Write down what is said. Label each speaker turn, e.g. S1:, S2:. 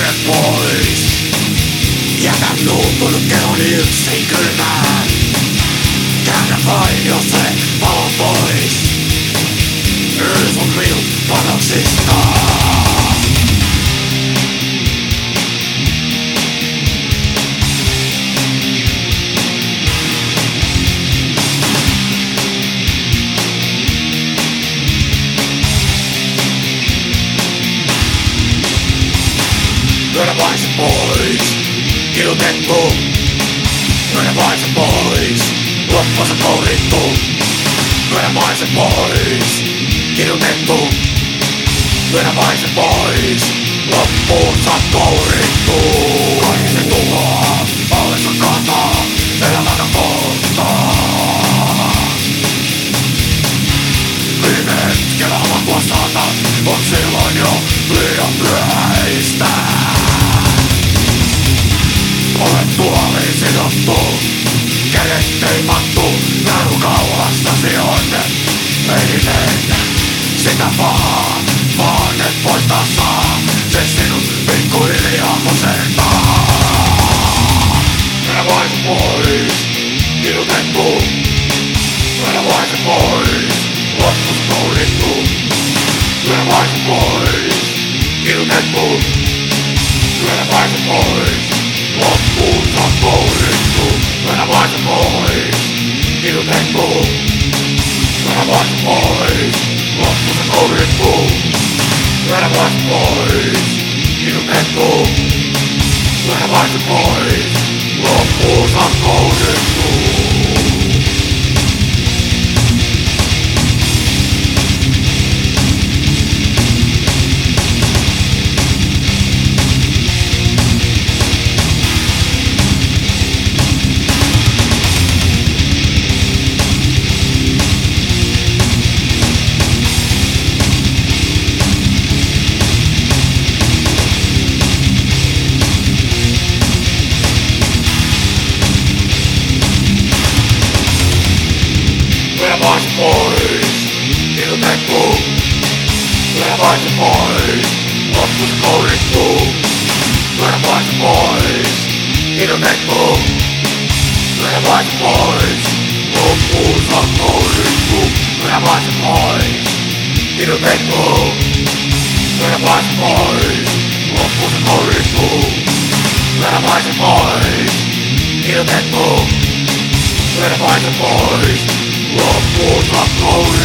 S1: pois. Jätä nuutunut keloni yksin kylmään. Käännä vain jos se valo pois. Ylsun minut panoksista. Lyödä vain se pois, kidutettu. Lyödä vain se pois, loppuunsa kourittu. Lyödä vain se pois, kidutettu. Lyödä vain se pois, loppuunsa kourittu. Kaikki se tuhoaa, allessa kataa, elämätä polttaa. Viime hetkellä avatua saata, on silloin jo liian myöhäistä. Olet tuoliin sidottu, kädet teimattu, naru kaulastasi on eilinen. Sitä vaan et poistaa saa, se sinut pikkuhiljaa musertaa. Lyödä vain se pois, kidutettu. Lyödä vain se pois, loppus kourittu. Lyödä vain se pois, kidutettu. Lyödä vain se pois, loppuunsa kourittu. Lyödä vain se pois, kidutettu. Lyödä vain se pois, loppuunsa kourittu. Lyödä vain se pois, kidutettu. Lyödä vain se pois, loppuunsa kourittu. Lyödä vain se pois, kidutettu. Lyödä vain se pois, loppuunsa kourittu. Lyödä vain se pois, kidutettu. Lyödä vain se pois, loppuunsa kourittu. Lyödä vain se pois, kidutettu. Lyödä vain se pois, loppuunsa kourittu. Lyödä vain se pois, kidutettu. Lyödä vain se pois, loppuunsa kourittu.